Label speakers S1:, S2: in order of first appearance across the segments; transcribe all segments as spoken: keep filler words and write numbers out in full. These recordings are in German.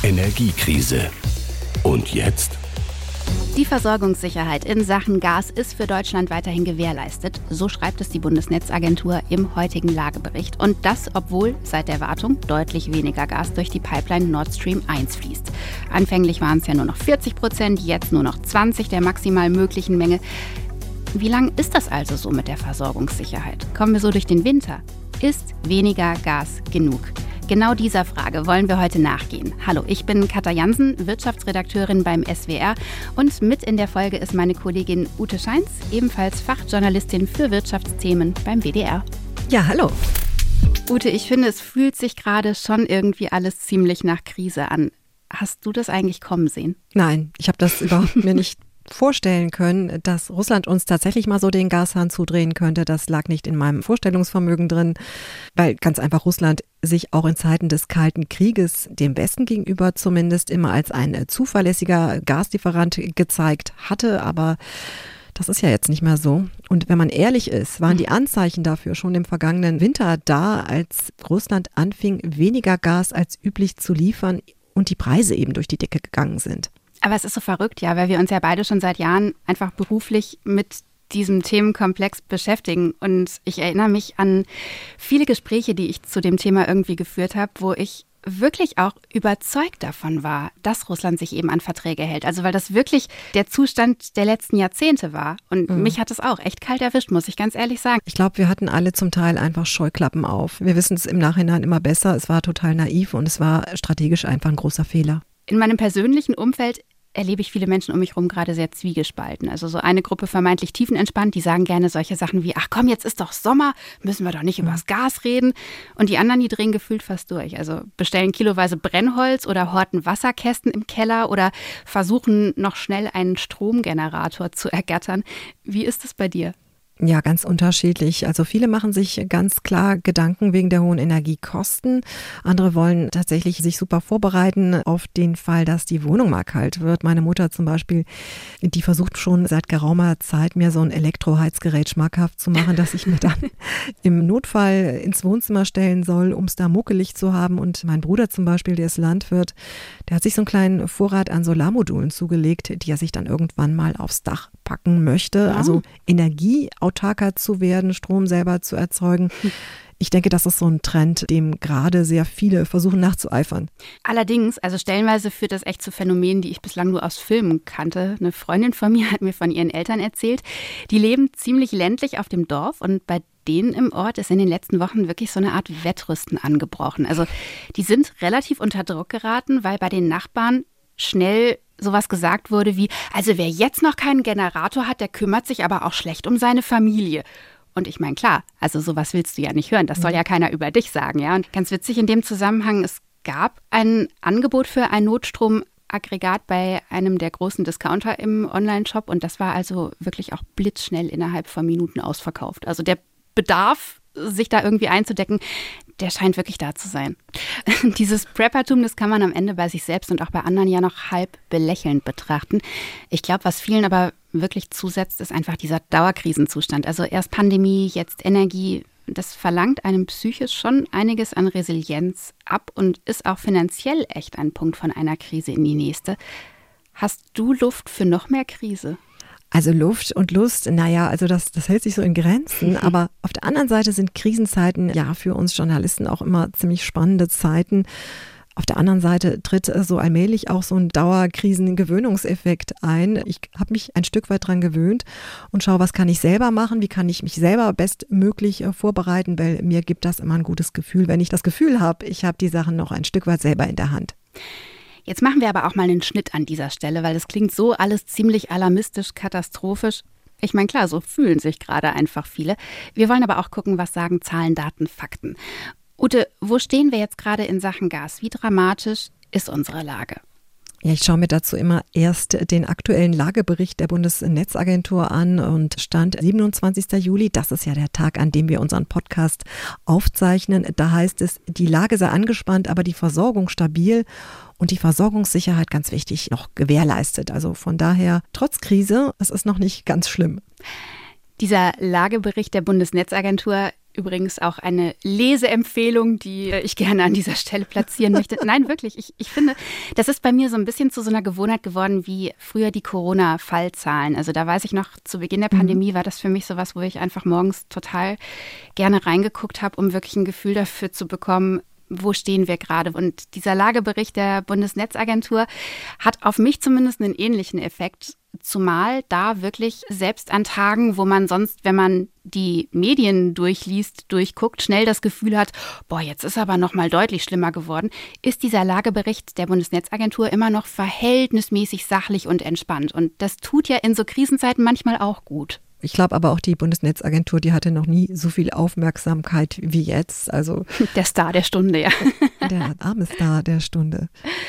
S1: Energiekrise. Und jetzt?
S2: Die Versorgungssicherheit in Sachen Gas ist für Deutschland weiterhin gewährleistet. So schreibt es die Bundesnetzagentur im heutigen Lagebericht. Und das, obwohl seit der Wartung deutlich weniger Gas durch die Pipeline Nord Stream eins fließt. Anfänglich waren es ja nur noch vierzig Prozent, jetzt nur noch zwanzig der maximal möglichen Menge. Wie lang ist das also so mit der Versorgungssicherheit? Kommen wir so durch den Winter? Ist weniger Gas genug? Genau dieser Frage wollen wir heute nachgehen. Hallo, ich bin Katja Jansen, Wirtschaftsredakteurin beim S W R und mit in der Folge ist meine Kollegin Ute Scheins, ebenfalls Fachjournalistin für Wirtschaftsthemen beim W D R.
S3: Ja, hallo.
S2: Ute, ich finde, es fühlt sich gerade schon irgendwie alles ziemlich nach Krise an. Hast du das eigentlich kommen sehen?
S3: Nein, ich habe das überhaupt mir nicht vorstellen können, dass Russland uns tatsächlich mal so den Gashahn zudrehen könnte. Das lag nicht in meinem Vorstellungsvermögen drin, weil ganz einfach Russland sich auch in Zeiten des Kalten Krieges dem Westen gegenüber zumindest immer als ein zuverlässiger Gaslieferant gezeigt hatte, aber das ist ja jetzt nicht mehr so. Und wenn man ehrlich ist, waren die Anzeichen dafür schon im vergangenen Winter da, als Russland anfing, weniger Gas als üblich zu liefern und die Preise eben durch die Decke gegangen sind.
S2: Aber es ist so verrückt, ja, weil wir uns ja beide schon seit Jahren einfach beruflich mit diesem Themenkomplex beschäftigen. Und ich erinnere mich an viele Gespräche, die ich zu dem Thema irgendwie geführt habe, wo ich wirklich auch überzeugt davon war, dass Russland sich eben an Verträge hält. Also weil das wirklich der Zustand der letzten Jahrzehnte war. Und mhm. mich hat es auch echt kalt erwischt, muss ich ganz ehrlich sagen.
S3: Ich glaube, wir hatten alle zum Teil einfach Scheuklappen auf. Wir wissen es im Nachhinein immer besser. Es war total naiv und es war strategisch einfach ein großer Fehler.
S2: In meinem persönlichen Umfeld erlebe ich viele Menschen um mich herum gerade sehr zwiegespalten. Also so eine Gruppe vermeintlich tiefenentspannt, die sagen gerne solche Sachen wie, ach komm, jetzt ist doch Sommer, müssen wir doch nicht über das Gas reden. Und die anderen, die drehen gefühlt fast durch. Also bestellen kiloweise Brennholz oder horten Wasserkästen im Keller oder versuchen noch schnell einen Stromgenerator zu ergattern. Wie ist es bei dir?
S3: Ja, ganz unterschiedlich. Also viele machen sich ganz klar Gedanken wegen der hohen Energiekosten. Andere wollen tatsächlich sich super vorbereiten auf den Fall, dass die Wohnung mal kalt wird. Meine Mutter zum Beispiel, die versucht schon seit geraumer Zeit, mir so ein Elektroheizgerät schmackhaft zu machen, dass ich mir dann im Notfall ins Wohnzimmer stellen soll, um es da muckelig zu haben. Und mein Bruder zum Beispiel, der ist Landwirt, der hat sich so einen kleinen Vorrat an Solarmodulen zugelegt, die er sich dann irgendwann mal aufs Dach packen möchte. Ja. Also Energie autarker zu werden, Strom selber zu erzeugen. Ich denke, das ist so ein Trend, dem gerade sehr viele versuchen nachzueifern.
S2: Allerdings, also stellenweise führt das echt zu Phänomenen, die ich bislang nur aus Filmen kannte. Eine Freundin von mir hat mir von ihren Eltern erzählt, die leben ziemlich ländlich auf dem Dorf und bei denen im Ort ist in den letzten Wochen wirklich so eine Art Wettrüsten angebrochen. Also die sind relativ unter Druck geraten, weil bei den Nachbarn schnell sowas gesagt wurde wie, also wer jetzt noch keinen Generator hat, der kümmert sich aber auch schlecht um seine Familie. Und ich meine, klar, also sowas willst du ja nicht hören. Das soll ja keiner über dich sagen, ja. Und ganz witzig in dem Zusammenhang, es gab ein Angebot für ein Notstromaggregat bei einem der großen Discounter im Onlineshop und das war also wirklich auch blitzschnell innerhalb von Minuten ausverkauft. Also der Bedarf, sich da irgendwie einzudecken, der scheint wirklich da zu sein. Dieses Preppertum, das kann man am Ende bei sich selbst und auch bei anderen ja noch halb belächelnd betrachten. Ich glaube, was vielen aber wirklich zusetzt, ist einfach dieser Dauerkrisenzustand. Also erst Pandemie, jetzt Energie. Das verlangt einem psychisch schon einiges an Resilienz ab und ist auch finanziell echt ein Punkt von einer Krise in die nächste. Hast du Luft für noch mehr Krise?
S3: Also Luft und Lust, naja, also das, das hält sich so in Grenzen. Aber auf der anderen Seite sind Krisenzeiten ja für uns Journalisten auch immer ziemlich spannende Zeiten. Auf der anderen Seite tritt so allmählich auch so ein Dauerkrisengewöhnungseffekt ein. Ich habe mich ein Stück weit dran gewöhnt und schaue, was kann ich selber machen, wie kann ich mich selber bestmöglich vorbereiten, weil mir gibt das immer ein gutes Gefühl, wenn ich das Gefühl habe, ich habe die Sachen noch ein Stück weit selber in der Hand.
S2: Jetzt machen wir aber auch mal einen Schnitt an dieser Stelle, weil das klingt so alles ziemlich alarmistisch, katastrophisch. Ich meine, klar, so fühlen sich gerade einfach viele. Wir wollen aber auch gucken, was sagen Zahlen, Daten, Fakten. Ute, wo stehen wir jetzt gerade in Sachen Gas? Wie dramatisch ist unsere Lage?
S3: Ja, ich schaue mir dazu immer erst den aktuellen Lagebericht der Bundesnetzagentur an und Stand siebenundzwanzigster Juli, das ist ja der Tag, an dem wir unseren Podcast aufzeichnen. Da heißt es, die Lage sei angespannt, aber die Versorgung stabil und die Versorgungssicherheit, ganz wichtig, noch gewährleistet. Also von daher, trotz Krise, es ist noch nicht ganz schlimm.
S2: Dieser Lagebericht der Bundesnetzagentur Übrigens auch eine Leseempfehlung, die ich gerne an dieser Stelle platzieren möchte. Nein, wirklich, ich, ich finde, das ist bei mir so ein bisschen zu so einer Gewohnheit geworden wie früher die Corona-Fallzahlen. Also da weiß ich noch, zu Beginn der Pandemie mhm. war das für mich sowas, wo ich einfach morgens total gerne reingeguckt habe, um wirklich ein Gefühl dafür zu bekommen, wo stehen wir gerade? Und dieser Lagebericht der Bundesnetzagentur hat auf mich zumindest einen ähnlichen Effekt, zumal da wirklich selbst an Tagen, wo man sonst, wenn man die Medien durchliest, durchguckt, schnell das Gefühl hat, boah, jetzt ist aber noch mal deutlich schlimmer geworden, ist dieser Lagebericht der Bundesnetzagentur immer noch verhältnismäßig sachlich und entspannt. Und das tut ja in so Krisenzeiten manchmal auch gut.
S3: Ich glaube aber auch, die Bundesnetzagentur, die hatte noch nie so viel Aufmerksamkeit wie jetzt. Also
S2: der Star der Stunde, ja.
S3: Der arme Star der Stunde.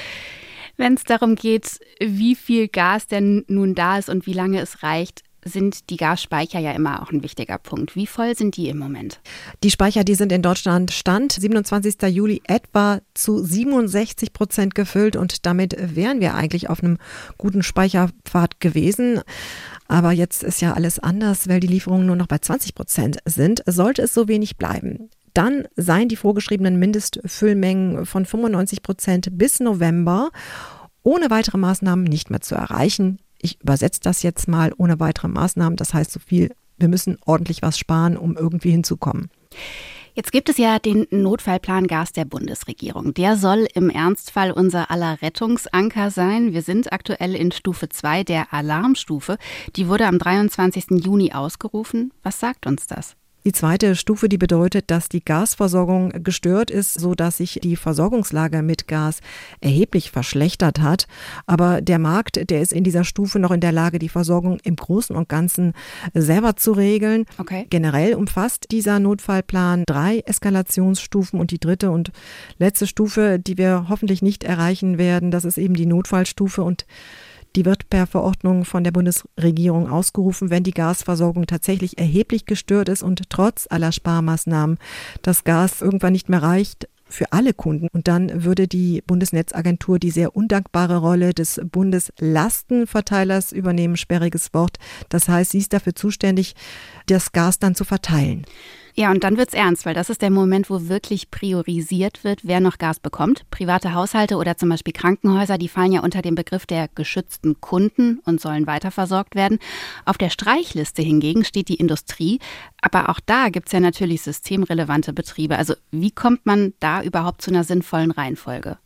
S2: Wenn es darum geht, wie viel Gas denn nun da ist und wie lange es reicht, sind die Gasspeicher ja immer auch ein wichtiger Punkt. Wie voll sind die im Moment?
S3: Die Speicher, die sind in Deutschland Stand siebenundzwanzigsten Juli etwa zu siebenundsechzig Prozent gefüllt und damit wären wir eigentlich auf einem guten Speicherpfad gewesen. Aber jetzt ist ja alles anders, weil die Lieferungen nur noch bei zwanzig Prozent sind. Sollte es so wenig bleiben, dann seien die vorgeschriebenen Mindestfüllmengen von fünfundneunzig Prozent bis November ohne weitere Maßnahmen nicht mehr zu erreichen. Ich übersetze das jetzt mal, ohne weitere Maßnahmen. Das heißt so viel, wir müssen ordentlich was sparen, um irgendwie hinzukommen.
S2: Jetzt gibt es ja den Notfallplan Gas der Bundesregierung. Der soll im Ernstfall unser aller Rettungsanker sein. Wir sind aktuell in Stufe zwei, der Alarmstufe. Die wurde am dreiundzwanzigsten Juni ausgerufen. Was sagt uns das?
S3: Die zweite Stufe, die bedeutet, dass die Gasversorgung gestört ist, sodass sich die Versorgungslage mit Gas erheblich verschlechtert hat. Aber der Markt, der ist in dieser Stufe noch in der Lage, die Versorgung im Großen und Ganzen selber zu regeln.
S2: Okay.
S3: Generell umfasst dieser Notfallplan drei Eskalationsstufen und die dritte und letzte Stufe, die wir hoffentlich nicht erreichen werden, das ist eben die Notfallstufe und die wird per Verordnung von der Bundesregierung ausgerufen, wenn die Gasversorgung tatsächlich erheblich gestört ist und trotz aller Sparmaßnahmen das Gas irgendwann nicht mehr reicht für alle Kunden. Und dann würde die Bundesnetzagentur die sehr undankbare Rolle des Bundeslastenverteilers übernehmen, sperriges Wort. Das heißt, sie ist dafür zuständig, das Gas dann zu verteilen.
S2: Ja, und dann wird's ernst, weil das ist der Moment, wo wirklich priorisiert wird, wer noch Gas bekommt. Private Haushalte oder zum Beispiel Krankenhäuser, die fallen ja unter den Begriff der geschützten Kunden und sollen weiterversorgt werden. Auf der Streichliste hingegen steht die Industrie. Aber auch da gibt's ja natürlich systemrelevante Betriebe. Also wie kommt man da überhaupt zu einer sinnvollen Reihenfolge?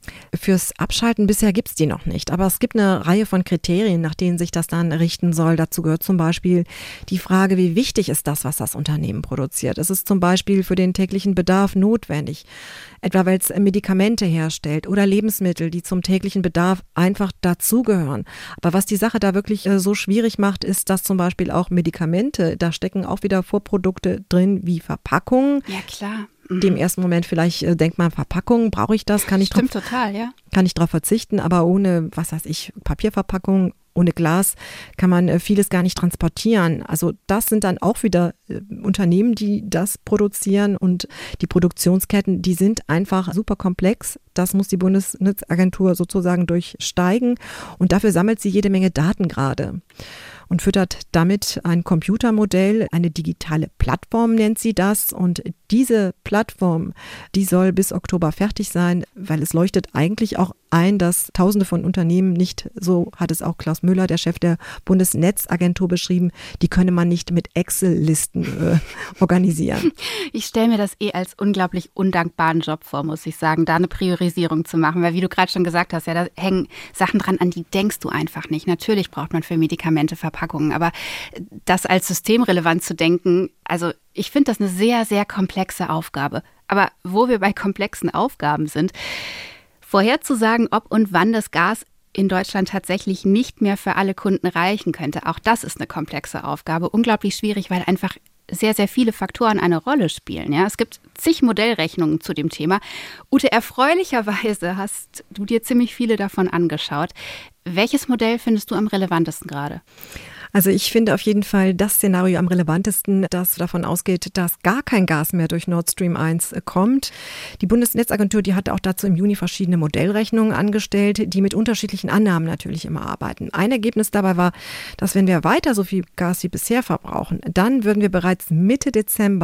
S3: Fürs Abschalten bisher gibt es die noch nicht, aber es gibt eine Reihe von Kriterien, nach denen sich das dann richten soll. Dazu gehört zum Beispiel die Frage, wie wichtig ist das, was das Unternehmen produziert. Es ist zum Beispiel für den täglichen Bedarf notwendig, etwa weil es Medikamente herstellt oder Lebensmittel, die zum täglichen Bedarf einfach dazugehören. Aber was die Sache da wirklich so schwierig macht, ist, dass zum Beispiel auch Medikamente, da stecken auch wieder Vorprodukte drin wie Verpackungen.
S2: Ja, klar.
S3: Dem ersten Moment vielleicht äh, denkt man, Verpackung, brauche ich das? Kann ich
S2: Stimmt
S3: drauf,
S2: total, ja.
S3: Kann ich drauf verzichten, aber ohne, was weiß ich, Papierverpackung, ohne Glas kann man äh, vieles gar nicht transportieren. Also das sind dann auch wieder äh, Unternehmen, die das produzieren und die Produktionsketten, die sind einfach super komplex. Das muss die Bundesnetzagentur sozusagen durchsteigen und dafür sammelt sie jede Menge Daten gerade. Und füttert damit ein Computermodell, eine digitale Plattform nennt sie das. Und diese Plattform, die soll bis Oktober fertig sein, weil es leuchtet eigentlich auch ein, dass Tausende von Unternehmen nicht, so hat es auch Klaus Müller, der Chef der Bundesnetzagentur, beschrieben, die könne man nicht mit Excel-Listen äh, organisieren.
S2: Ich stelle mir das eh als unglaublich undankbaren Job vor, muss ich sagen, da eine Priorisierung zu machen. Weil wie du gerade schon gesagt hast, ja, da hängen Sachen dran, an die denkst du einfach nicht. Natürlich braucht man für Medikamente Verpackungen, aber das als systemrelevant zu denken, also ich finde das eine sehr, sehr komplexe Aufgabe. Aber wo wir bei komplexen Aufgaben sind, vorherzusagen, ob und wann das Gas in Deutschland tatsächlich nicht mehr für alle Kunden reichen könnte, auch das ist eine komplexe Aufgabe. Unglaublich schwierig, weil einfach sehr, sehr viele Faktoren eine Rolle spielen. Ja, es gibt zig Modellrechnungen zu dem Thema. Ute, erfreulicherweise hast du dir ziemlich viele davon angeschaut. Welches Modell findest du am relevantesten gerade?
S3: Also ich finde auf jeden Fall das Szenario am relevantesten, das davon ausgeht, dass gar kein Gas mehr durch Nord Stream eins kommt. Die Bundesnetzagentur, die hat auch dazu im Juni verschiedene Modellrechnungen angestellt, die mit unterschiedlichen Annahmen natürlich immer arbeiten. Ein Ergebnis dabei war, dass wenn wir weiter so viel Gas wie bisher verbrauchen, dann würden wir bereits Mitte Dezember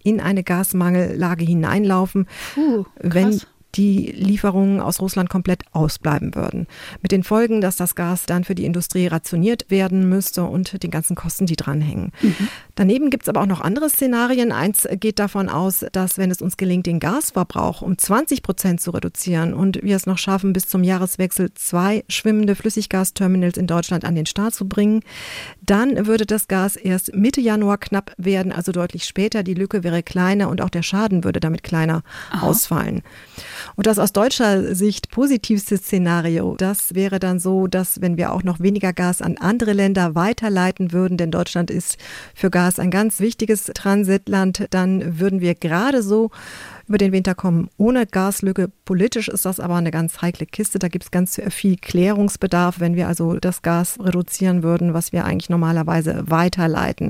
S3: in eine Gasmangellage hineinlaufen,
S2: uh,
S3: wenn die Lieferungen aus Russland komplett ausbleiben würden. Mit den Folgen, dass das Gas dann für die Industrie rationiert werden müsste und den ganzen Kosten, die dranhängen. Mhm. Daneben gibt es aber auch noch andere Szenarien. Eins geht davon aus, dass wenn es uns gelingt, den Gasverbrauch um zwanzig Prozent zu reduzieren und wir es noch schaffen, bis zum Jahreswechsel zwei schwimmende Flüssiggasterminals in Deutschland an den Start zu bringen, dann würde das Gas erst Mitte Januar knapp werden, also deutlich später. Die Lücke wäre kleiner und auch der Schaden würde damit kleiner Aha. ausfallen. Und das aus deutscher Sicht positivste Szenario, das wäre dann so, dass wenn wir auch noch weniger Gas an andere Länder weiterleiten würden, denn Deutschland ist für Gas ein ganz wichtiges Transitland, dann würden wir gerade so über den Winter kommen ohne Gaslücke. Politisch ist das aber eine ganz heikle Kiste. Da gibt es ganz viel Klärungsbedarf, wenn wir also das Gas reduzieren würden, was wir eigentlich normalerweise weiterleiten.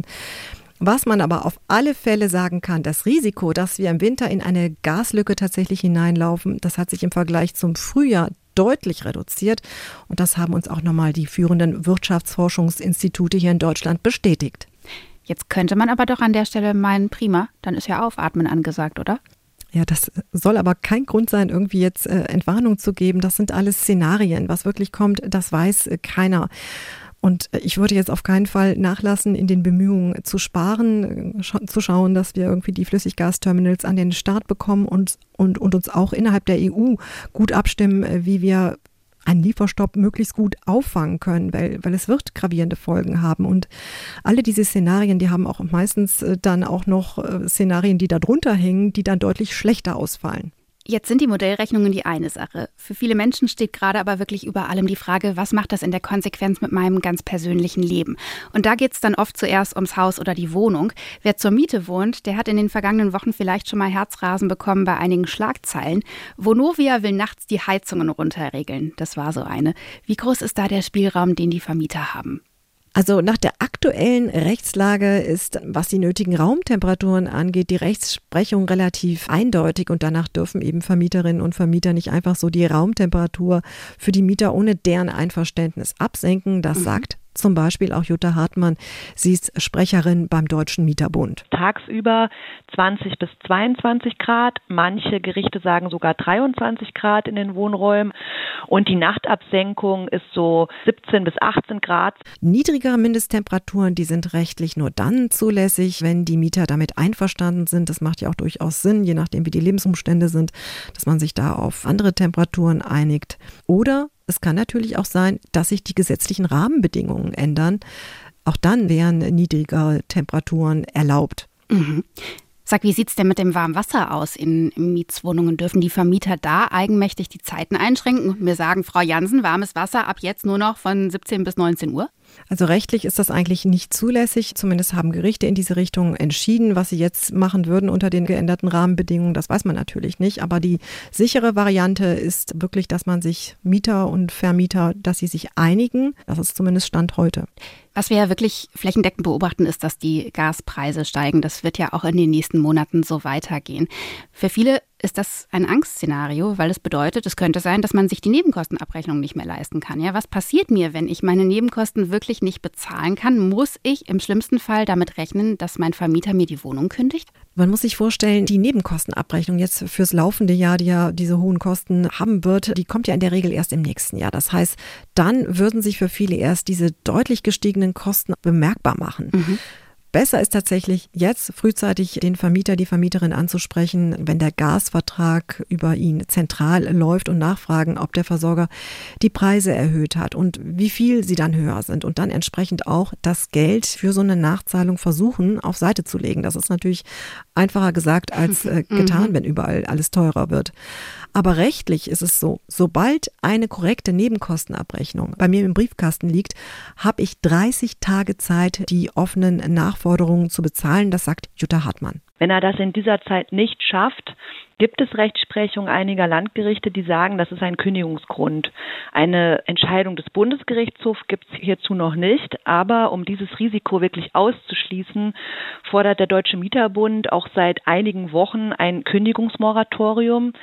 S3: Was man aber auf alle Fälle sagen kann, das Risiko, dass wir im Winter in eine Gaslücke tatsächlich hineinlaufen, das hat sich im Vergleich zum Frühjahr deutlich reduziert. Und das haben uns auch nochmal die führenden Wirtschaftsforschungsinstitute hier in Deutschland bestätigt.
S2: Jetzt könnte man aber doch an der Stelle meinen, prima, dann ist ja Aufatmen angesagt, oder?
S3: Ja, das soll aber kein Grund sein, irgendwie jetzt äh, Entwarnung zu geben. Das sind alles Szenarien. Was wirklich kommt, das weiß äh, keiner. Und ich würde jetzt auf keinen Fall nachlassen, in den Bemühungen zu sparen, sch- zu schauen, dass wir irgendwie die Flüssiggasterminals an den Start bekommen und, und, und uns auch innerhalb der E U gut abstimmen, wie wir einen Lieferstopp möglichst gut auffangen können, weil, weil es wird gravierende Folgen haben. Und alle diese Szenarien, die haben auch meistens dann auch noch Szenarien, die da drunter hängen, die dann deutlich schlechter ausfallen.
S2: Jetzt sind die Modellrechnungen die eine Sache. Für viele Menschen steht gerade aber wirklich über allem die Frage, was macht das in der Konsequenz mit meinem ganz persönlichen Leben? Und da geht es dann oft zuerst ums Haus oder die Wohnung. Wer zur Miete wohnt, der hat in den vergangenen Wochen vielleicht schon mal Herzrasen bekommen bei einigen Schlagzeilen. Vonovia will nachts die Heizungen runterregeln. Das war so eine. Wie groß ist da der Spielraum, den die Vermieter haben?
S3: Also nach der aktuellen Rechtslage ist, was die nötigen Raumtemperaturen angeht, die Rechtsprechung relativ eindeutig und danach dürfen eben Vermieterinnen und Vermieter nicht einfach so die Raumtemperatur für die Mieter ohne deren Einverständnis absenken. Das mhm. sagt zum Beispiel auch Jutta Hartmann. Sie ist Sprecherin beim Deutschen Mieterbund.
S4: Tagsüber zwanzig bis zweiundzwanzig Grad. Manche Gerichte sagen sogar dreiundzwanzig Grad in den Wohnräumen. Und die Nachtabsenkung ist so siebzehn bis achtzehn Grad.
S3: Niedrigere Mindesttemperaturen, die sind rechtlich nur dann zulässig, wenn die Mieter damit einverstanden sind. Das macht ja auch durchaus Sinn, je nachdem wie die Lebensumstände sind, dass man sich da auf andere Temperaturen einigt. Oder es kann natürlich auch sein, dass sich die gesetzlichen Rahmenbedingungen ändern. Auch dann wären niedrigere Temperaturen erlaubt.
S2: Mhm. Sag, wie sieht es denn mit dem warmen Wasser aus in Mietswohnungen? Dürfen die Vermieter da eigenmächtig die Zeiten einschränken und mir sagen, Frau Jansen, warmes Wasser ab jetzt nur noch von siebzehn bis neunzehn Uhr?
S3: Also rechtlich ist das eigentlich nicht zulässig. Zumindest haben Gerichte in diese Richtung entschieden. Was sie jetzt machen würden unter den geänderten Rahmenbedingungen, das weiß man natürlich nicht. Aber die sichere Variante ist wirklich, dass man sich Mieter und Vermieter, dass sie sich einigen. Das ist zumindest Stand heute.
S2: Was wir ja wirklich flächendeckend beobachten, ist, dass die Gaspreise steigen. Das wird ja auch in den nächsten Monaten so weitergehen. Für viele ist das ein Angstszenario, weil es bedeutet, es könnte sein, dass man sich die Nebenkostenabrechnung nicht mehr leisten kann. Ja, was passiert mir, wenn ich meine Nebenkosten wirklich nicht bezahlen kann? Muss ich im schlimmsten Fall damit rechnen, dass mein Vermieter mir die Wohnung kündigt?
S3: Man muss sich vorstellen, die Nebenkostenabrechnung jetzt fürs laufende Jahr, die ja diese hohen Kosten haben wird, die kommt ja in der Regel erst im nächsten Jahr. Das heißt, dann würden sich für viele erst diese deutlich gestiegenen Kosten bemerkbar machen. Mhm. Besser ist tatsächlich jetzt frühzeitig den Vermieter, die Vermieterin anzusprechen, wenn der Gasvertrag über ihn zentral läuft und nachfragen, ob der Versorger die Preise erhöht hat und wie viel sie dann höher sind und dann entsprechend auch das Geld für so eine Nachzahlung versuchen, auf Seite zu legen. Das ist natürlich einfacher gesagt als äh, getan, mhm. wenn überall alles teurer wird. Aber rechtlich ist es so, sobald eine korrekte Nebenkostenabrechnung bei mir im Briefkasten liegt, habe ich dreißig Tage Zeit, die offenen Nachforderungen zu bezahlen. Das sagt Jutta Hartmann.
S4: Wenn er das in dieser Zeit nicht schafft, gibt es Rechtsprechung einiger Landgerichte, die sagen, das ist ein Kündigungsgrund. Eine Entscheidung des Bundesgerichtshofs gibt es hierzu noch nicht, aber um dieses Risiko wirklich auszuschließen, fordert der Deutsche Mieterbund auch seit einigen Wochen ein Kündigungsmoratorium.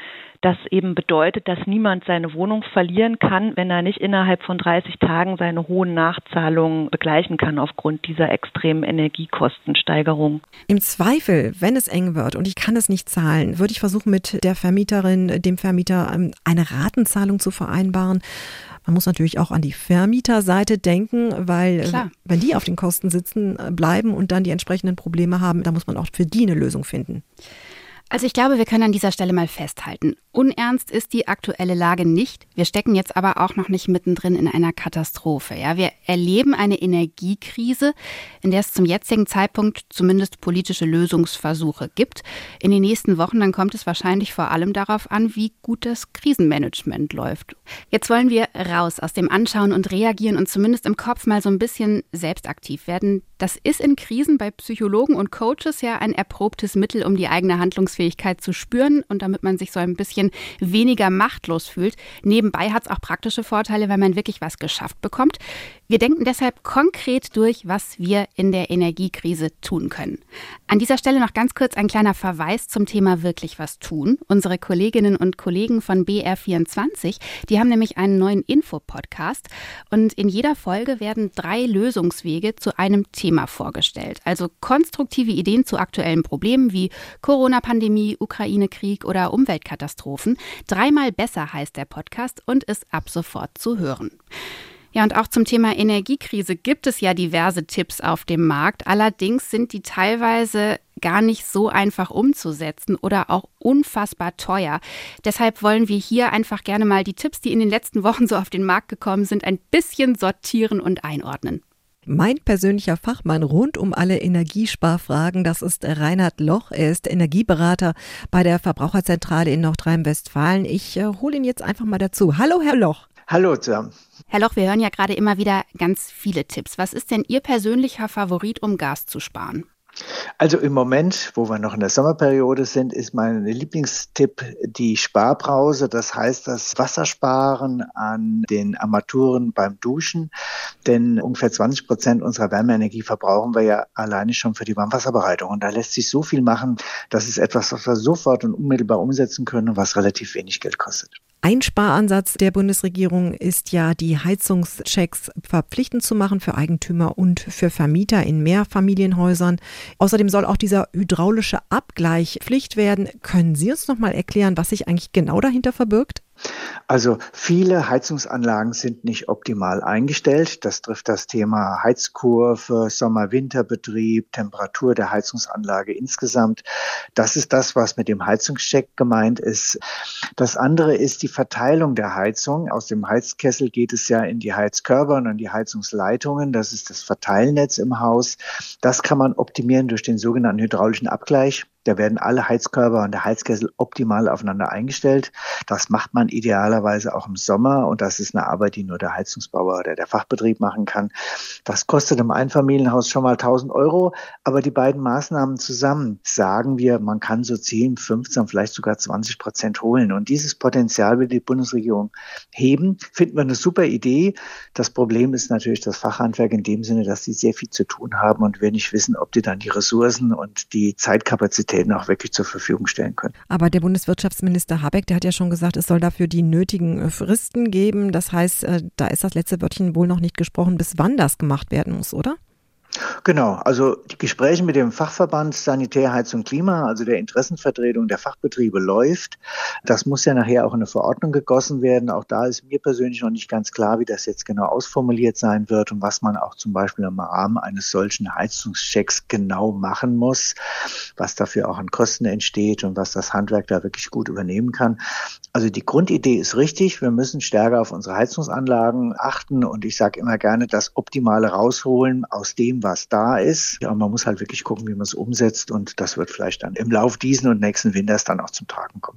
S4: das eben bedeutet, dass niemand seine Wohnung verlieren kann, wenn er nicht innerhalb von dreißig Tagen seine hohen Nachzahlungen begleichen kann aufgrund dieser extremen Energiekostensteigerung.
S3: Im Zweifel, wenn es eng wird und ich kann es nicht zahlen, würde ich versuchen, mit der Vermieterin, dem Vermieter eine Ratenzahlung zu vereinbaren. Man muss natürlich auch an die Vermieterseite denken, weil Klar. wenn die auf den Kosten sitzen bleiben und dann die entsprechenden Probleme haben, da muss man auch für die eine Lösung finden.
S2: Also ich glaube, wir können an dieser Stelle mal festhalten. Unernst ist die aktuelle Lage nicht. Wir stecken jetzt aber auch noch nicht mittendrin in einer Katastrophe. Ja, wir erleben eine Energiekrise, in der es zum jetzigen Zeitpunkt zumindest politische Lösungsversuche gibt. In den nächsten Wochen dann kommt es wahrscheinlich vor allem darauf an, wie gut das Krisenmanagement läuft. Jetzt wollen wir raus aus dem Anschauen und Reagieren und zumindest im Kopf mal so ein bisschen selbst aktiv werden. Das ist in Krisen bei Psychologen und Coaches ja ein erprobtes Mittel, um die eigene Handlungsfähigkeit zu spüren und damit man sich so ein bisschen weniger machtlos fühlt. Nebenbei hat es auch praktische Vorteile, weil man wirklich was geschafft bekommt. Wir denken deshalb konkret durch, was wir in der Energiekrise tun können. An dieser Stelle noch ganz kurz ein kleiner Verweis zum Thema wirklich was tun. Unsere Kolleginnen und Kollegen von B R vierundzwanzig, die haben nämlich einen neuen Infopodcast und in jeder Folge werden drei Lösungswege zu einem Thema vorgestellt. Also konstruktive Ideen zu aktuellen Problemen wie Corona-Pandemie, Ukraine-Krieg oder Umweltkatastrophen. Dreimal besser heißt der Podcast und ist ab sofort zu hören. Ja, und auch zum Thema Energiekrise gibt es ja diverse Tipps auf dem Markt. Allerdings sind die teilweise gar nicht so einfach umzusetzen oder auch unfassbar teuer. Deshalb wollen wir hier einfach gerne mal die Tipps, die in den letzten Wochen so auf den Markt gekommen sind, ein bisschen sortieren und einordnen.
S3: Mein persönlicher Fachmann rund um alle Energiesparfragen, das ist Reinhard Loch. Er ist Energieberater bei der Verbraucherzentrale in Nordrhein-Westfalen. Ich äh, hole ihn jetzt einfach mal dazu. Hallo, Herr Loch.
S5: Hallo zusammen.
S2: Herr Loch, wir hören ja gerade immer wieder ganz viele Tipps. Was ist denn Ihr persönlicher Favorit, um Gas zu sparen?
S5: Also im Moment, wo wir noch in der Sommerperiode sind, ist mein Lieblingstipp die Sparbrause. Das heißt das Wassersparen an den Armaturen beim Duschen. Denn ungefähr zwanzig Prozent unserer Wärmeenergie verbrauchen wir ja alleine schon für die Warmwasserbereitung. Und da lässt sich so viel machen. Das ist etwas, was wir sofort und unmittelbar umsetzen können und was relativ wenig Geld kostet.
S3: Ein Sparansatz der Bundesregierung ist ja, die Heizungschecks verpflichtend zu machen für Eigentümer und für Vermieter in Mehrfamilienhäusern. Außerdem soll auch dieser hydraulische Abgleich Pflicht werden. Können Sie uns noch mal erklären, was sich eigentlich genau dahinter verbirgt?
S5: Also viele Heizungsanlagen sind nicht optimal eingestellt. Das trifft das Thema Heizkurve, Sommer-Winter-Betrieb, Temperatur der Heizungsanlage insgesamt. Das ist das, was mit dem Heizungscheck gemeint ist. Das andere ist die Verteilung der Heizung. Aus dem Heizkessel geht es ja in die Heizkörper und in die Heizungsleitungen. Das ist das Verteilnetz im Haus. Das kann man optimieren durch den sogenannten hydraulischen Abgleich. Da werden alle Heizkörper und der Heizkessel optimal aufeinander eingestellt. Das macht man idealerweise auch im Sommer und das ist eine Arbeit, die nur der Heizungsbauer oder der Fachbetrieb machen kann. Das kostet im Einfamilienhaus schon mal tausend Euro, aber die beiden Maßnahmen zusammen sagen wir, man kann so zehn, fünfzehn, vielleicht sogar zwanzig Prozent holen. Und dieses Potenzial will die Bundesregierung heben. Finden wir eine super Idee. Das Problem ist natürlich das Fachhandwerk in dem Sinne, dass sie sehr viel zu tun haben und wir nicht wissen, ob die dann die Ressourcen und die Zeitkapazität auch wirklich zur Verfügung stellen können.
S3: Aber der Bundeswirtschaftsminister Habeck, der hat ja schon gesagt, es soll dafür die nötigen Fristen geben. Das heißt, da ist das letzte Wörtchen wohl noch nicht gesprochen, bis wann das gemacht werden muss, oder?
S5: Genau, also die Gespräche mit dem Fachverband Sanitär, Heizung, Klima, also der Interessenvertretung der Fachbetriebe läuft. Das muss ja nachher auch in eine Verordnung gegossen werden. Auch da ist mir persönlich noch nicht ganz klar, wie das jetzt genau ausformuliert sein wird und was man auch zum Beispiel im Rahmen eines solchen Heizungschecks genau machen muss, was dafür auch an Kosten entsteht und was das Handwerk da wirklich gut übernehmen kann. Also die Grundidee ist richtig. Wir müssen stärker auf unsere Heizungsanlagen achten und ich sage immer gerne, das Optimale rausholen aus dem, was da ist. Ja, man muss halt wirklich gucken, wie man es umsetzt und das wird vielleicht dann im Lauf diesen und nächsten Winters dann auch zum Tragen kommen.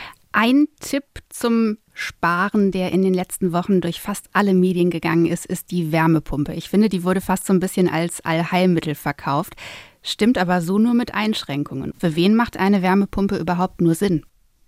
S2: Ein Tipp zum Sparen, der in den letzten Wochen durch fast alle Medien gegangen ist, ist die Wärmepumpe. Ich finde, die wurde fast so ein bisschen als Allheilmittel verkauft, stimmt aber so nur mit Einschränkungen. Für wen macht eine Wärmepumpe überhaupt nur Sinn?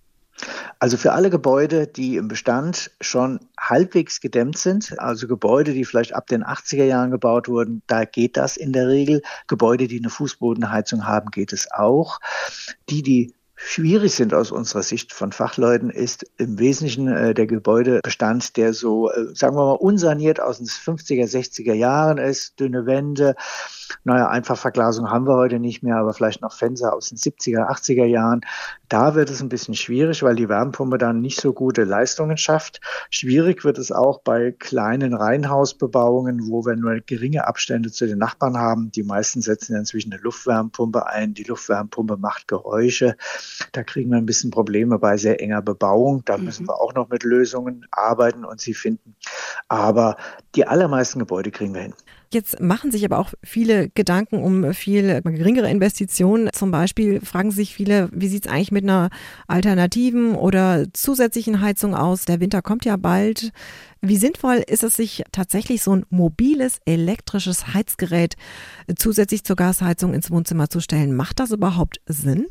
S5: Also für alle Gebäude, die im Bestand schon halbwegs gedämmt sind, also Gebäude, die vielleicht ab den achtziger Jahren gebaut wurden, da geht das in der Regel. Gebäude, die eine Fußbodenheizung haben, geht es auch. Die, die schwierig sind aus unserer Sicht von Fachleuten, ist im Wesentlichen äh, der Gebäudebestand, der so, äh, sagen wir mal, unsaniert aus den fünfziger, sechziger Jahren ist, dünne Wände. Naja, Einfachverglasung haben wir heute nicht mehr, aber vielleicht noch Fenster aus den siebziger, achtziger Jahren. Da wird es ein bisschen schwierig, weil die Wärmepumpe dann nicht so gute Leistungen schafft. Schwierig wird es auch bei kleinen Reihenhausbebauungen, wo wir nur geringe Abstände zu den Nachbarn haben. Die meisten setzen inzwischen eine Luftwärmepumpe ein. Die Luftwärmepumpe macht Geräusche. Da kriegen wir ein bisschen Probleme bei sehr enger Bebauung. Da müssen wir auch noch mit Lösungen arbeiten und sie finden. Aber die allermeisten Gebäude kriegen wir hin.
S3: Jetzt machen sich aber auch viele Gedanken um viel geringere Investitionen. Zum Beispiel fragen sich viele, wie sieht es eigentlich mit einer alternativen oder zusätzlichen Heizung aus? Der Winter kommt ja bald. Wie sinnvoll ist es, sich tatsächlich so ein mobiles elektrisches Heizgerät zusätzlich zur Gasheizung ins Wohnzimmer zu stellen? Macht das überhaupt Sinn?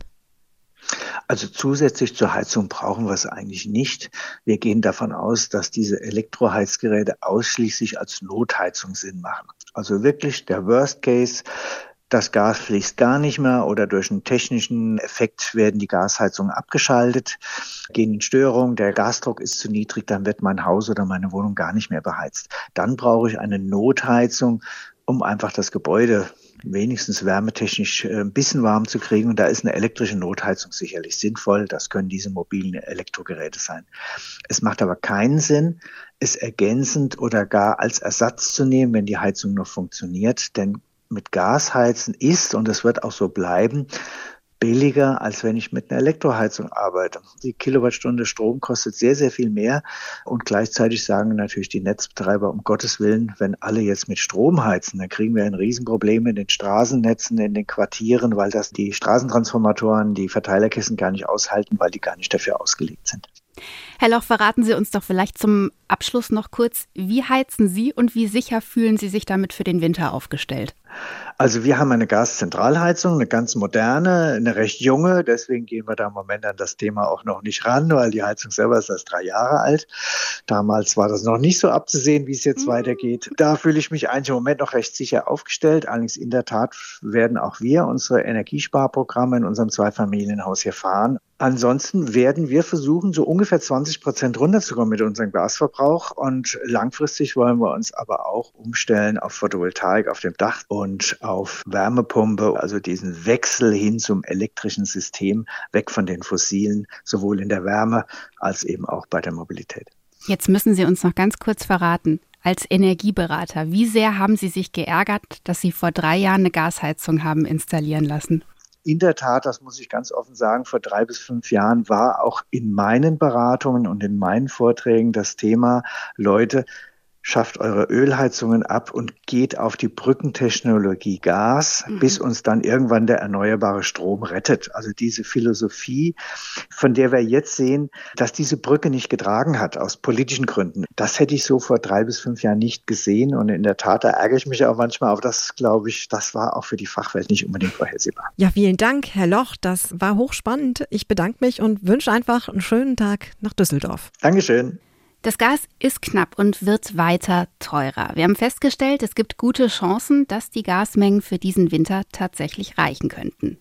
S5: Also zusätzlich zur Heizung brauchen wir es eigentlich nicht. Wir gehen davon aus, dass diese Elektroheizgeräte ausschließlich als Notheizung Sinn machen. Also wirklich der Worst Case, das Gas fließt gar nicht mehr oder durch einen technischen Effekt werden die Gasheizungen abgeschaltet, gehen in Störung, der Gasdruck ist zu niedrig, dann wird mein Haus oder meine Wohnung gar nicht mehr beheizt. Dann brauche ich eine Notheizung, um einfach das Gebäude wenigstens wärmetechnisch ein bisschen warm zu kriegen. Und da ist eine elektrische Notheizung sicherlich sinnvoll. Das können diese mobilen Elektrogeräte sein. Es macht aber keinen Sinn, es ergänzend oder gar als Ersatz zu nehmen, wenn die Heizung noch funktioniert. Denn mit Gasheizen ist, und das wird auch so bleiben, billiger, als wenn ich mit einer Elektroheizung arbeite. Die Kilowattstunde Strom kostet sehr, sehr viel mehr und gleichzeitig sagen natürlich die Netzbetreiber, um Gottes Willen, wenn alle jetzt mit Strom heizen, dann kriegen wir ein Riesenproblem in den Straßennetzen, in den Quartieren, weil das die Straßentransformatoren, die Verteilerkisten gar nicht aushalten, weil die gar nicht dafür ausgelegt sind.
S2: Herr Loch, verraten Sie uns doch vielleicht zum Abschluss noch kurz, wie heizen Sie und wie sicher fühlen Sie sich damit für den Winter aufgestellt?
S5: Also wir haben eine Gaszentralheizung, eine ganz moderne, eine recht junge. Deswegen gehen wir da im Moment an das Thema auch noch nicht ran, weil die Heizung selber ist erst drei Jahre alt. Damals war das noch nicht so abzusehen, wie es jetzt mhm. weitergeht. Da fühle ich mich eigentlich im Moment noch recht sicher aufgestellt. Allerdings in der Tat werden auch wir unsere Energiesparprogramme in unserem Zweifamilienhaus hier fahren. Ansonsten werden wir versuchen, so ungefähr zwanzig Prozent runterzukommen mit unserem Gasverbrauch. Und langfristig wollen wir uns aber auch umstellen auf Photovoltaik auf dem Dach und auf Wärmepumpe, also diesen Wechsel hin zum elektrischen System, weg von den fossilen, sowohl in der Wärme als eben auch bei der Mobilität.
S2: Jetzt müssen Sie uns noch ganz kurz verraten, als Energieberater, wie sehr haben Sie sich geärgert, dass Sie vor drei Jahren eine Gasheizung haben installieren lassen?
S5: In der Tat, das muss ich ganz offen sagen, vor drei bis fünf Jahren war auch in meinen Beratungen und in meinen Vorträgen das Thema, Leute, schafft eure Ölheizungen ab und geht auf die Brückentechnologie Gas, mhm. bis uns dann irgendwann der erneuerbare Strom rettet. Also diese Philosophie, von der wir jetzt sehen, dass diese Brücke nicht getragen hat, aus politischen Gründen. Das hätte ich so vor drei bis fünf Jahren nicht gesehen. Und in der Tat, da ärgere ich mich auch manchmal, aber das, glaube ich, das war auch für die Fachwelt nicht unbedingt vorhersehbar.
S3: Ja, vielen Dank, Herr Loch. Das war hochspannend. Ich bedanke mich und wünsche einfach einen schönen Tag nach Düsseldorf.
S5: Dankeschön.
S2: Das Gas ist knapp und wird weiter teurer. Wir haben festgestellt, es gibt gute Chancen, dass die Gasmengen für diesen Winter tatsächlich reichen könnten.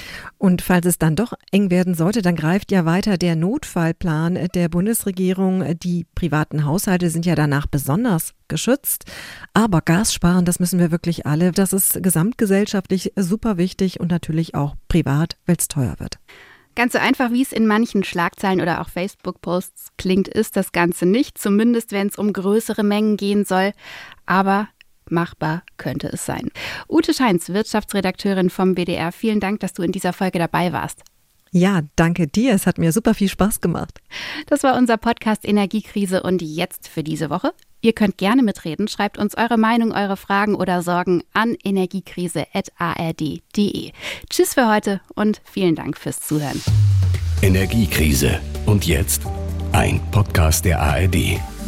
S3: Und falls es dann doch eng werden sollte, dann greift ja weiter der Notfallplan der Bundesregierung. Die privaten Haushalte sind ja danach besonders geschützt. Aber Gas sparen, das müssen wir wirklich alle. Das ist gesamtgesellschaftlich super wichtig und natürlich auch privat, weil es teuer wird.
S2: Ganz so einfach, wie es in manchen Schlagzeilen oder auch Facebook-Posts klingt, ist das Ganze nicht, zumindest wenn es um größere Mengen gehen soll. Aber machbar könnte es sein. Ute Scheins, Wirtschaftsredakteurin vom B D R, vielen Dank, dass du in dieser Folge dabei warst.
S3: Ja, danke dir. Es hat mir super viel Spaß gemacht.
S2: Das war unser Podcast Energiekrise und jetzt für diese Woche. Ihr könnt gerne mitreden. Schreibt uns eure Meinung, eure Fragen oder Sorgen an energiekrise at a r d punkt d e. Tschüss für heute und vielen Dank fürs Zuhören.
S1: Energiekrise. Und jetzt ein Podcast der A R D.